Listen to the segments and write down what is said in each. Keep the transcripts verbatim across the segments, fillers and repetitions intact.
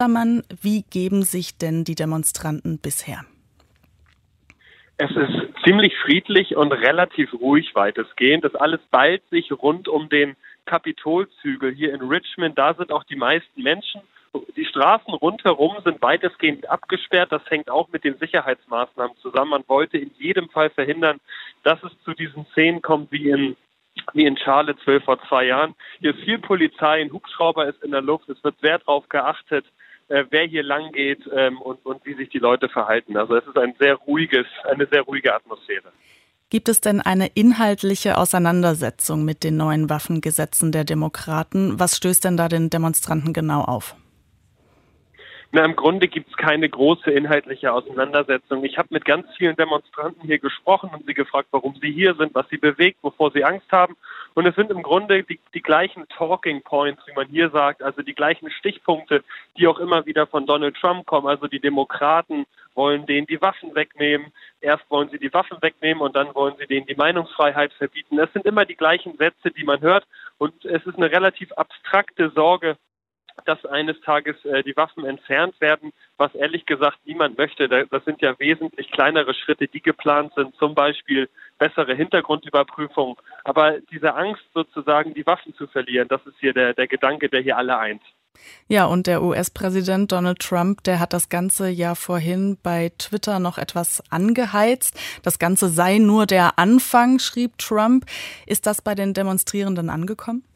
Mann, wie geben sich denn die Demonstranten bisher? Es ist ziemlich friedlich und relativ ruhig weitestgehend. Das alles ballt sich rund um den Kapitolzügel hier in Richmond. Da sind auch die meisten Menschen. Die Straßen rundherum sind weitestgehend abgesperrt. Das hängt auch mit den Sicherheitsmaßnahmen zusammen. Man wollte in jedem Fall verhindern, dass es zu diesen Szenen kommt wie in wie in Charlottesville vor zwei Jahren. Hier ist viel Polizei, ein Hubschrauber ist in der Luft. Es wird sehr darauf geachtet, äh, wer hier lang geht ähm, und, und wie sich die Leute verhalten. Also es ist ein sehr ruhiges, eine sehr ruhige Atmosphäre. Gibt es denn eine inhaltliche Auseinandersetzung mit den neuen Waffengesetzen der Demokraten? Was stößt denn da den Demonstranten genau auf? Na, im Grunde gibt es keine große inhaltliche Auseinandersetzung. Ich habe mit ganz vielen Demonstranten hier gesprochen und sie gefragt, warum sie hier sind, was sie bewegt, wovor sie Angst haben. Und es sind im Grunde die, die gleichen Talking Points, wie man hier sagt, also die gleichen Stichpunkte, die auch immer wieder von Donald Trump kommen. Also die Demokraten wollen denen die Waffen wegnehmen. Erst wollen sie die Waffen wegnehmen und dann wollen sie denen die Meinungsfreiheit verbieten. Es sind immer die gleichen Sätze, die man hört. Und es ist eine relativ abstrakte Sorge, dass eines Tages äh, die Waffen entfernt werden, was ehrlich gesagt niemand möchte. Das sind ja wesentlich kleinere Schritte, die geplant sind, zum Beispiel bessere Hintergrundüberprüfung. Aber diese Angst sozusagen, die Waffen zu verlieren, das ist hier der, der Gedanke, der hier alle eint. Ja, und der U S-Präsident Donald Trump, der hat das Ganze ja vorhin bei Twitter noch etwas angeheizt. Das Ganze sei nur der Anfang, schrieb Trump. Ist das bei den Demonstrierenden angekommen?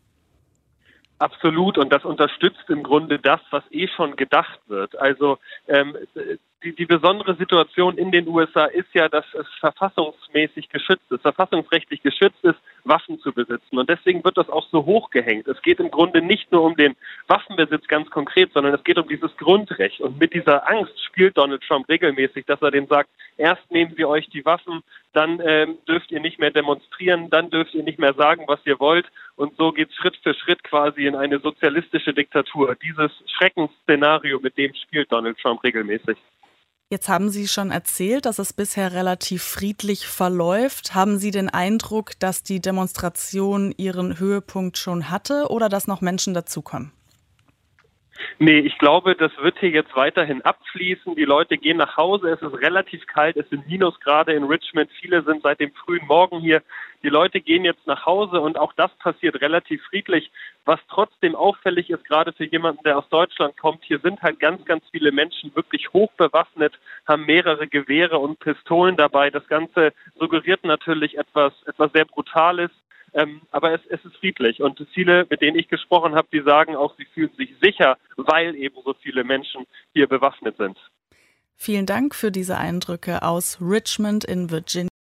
Absolut, und das unterstützt im Grunde das, was eh schon gedacht wird. Also ähm, die, die besondere Situation in den U S A ist ja, dass es verfassungsmäßig geschützt ist, verfassungsrechtlich geschützt ist, Waffen zu besitzen. Und deswegen wird das auch so hochgehängt. Es geht im Grunde nicht nur um den Waffenbesitz ganz konkret, sondern es geht um dieses Grundrecht. Und mit dieser Angst spielt Donald Trump regelmäßig, dass er denen sagt, erst nehmen wir euch die Waffen, dann ähm, dürft ihr nicht mehr demonstrieren, dann dürft ihr nicht mehr sagen, was ihr wollt. Und so geht es Schritt für Schritt quasi in eine sozialistische Diktatur. Dieses Schreckensszenario, mit dem spielt Donald Trump regelmäßig. Jetzt haben Sie schon erzählt, dass es bisher relativ friedlich verläuft. Haben Sie den Eindruck, dass die Demonstration ihren Höhepunkt schon hatte oder dass noch Menschen dazukommen? Nee, ich glaube, das wird hier jetzt weiterhin abfließen. Die Leute gehen nach Hause. Es ist relativ kalt. Es sind Minusgrade in Richmond. Viele sind seit dem frühen Morgen hier. Die Leute gehen jetzt nach Hause und auch das passiert relativ friedlich. Was trotzdem auffällig ist, gerade für jemanden, der aus Deutschland kommt, hier sind halt ganz, ganz viele Menschen wirklich hochbewaffnet, haben mehrere Gewehre und Pistolen dabei. Das Ganze suggeriert natürlich etwas, etwas sehr Brutales. Ähm, aber es, es ist friedlich und viele, mit denen ich gesprochen habe, die sagen auch, sie fühlen sich sicher, weil eben so viele Menschen hier bewaffnet sind. Vielen Dank für diese Eindrücke aus Richmond in Virginia.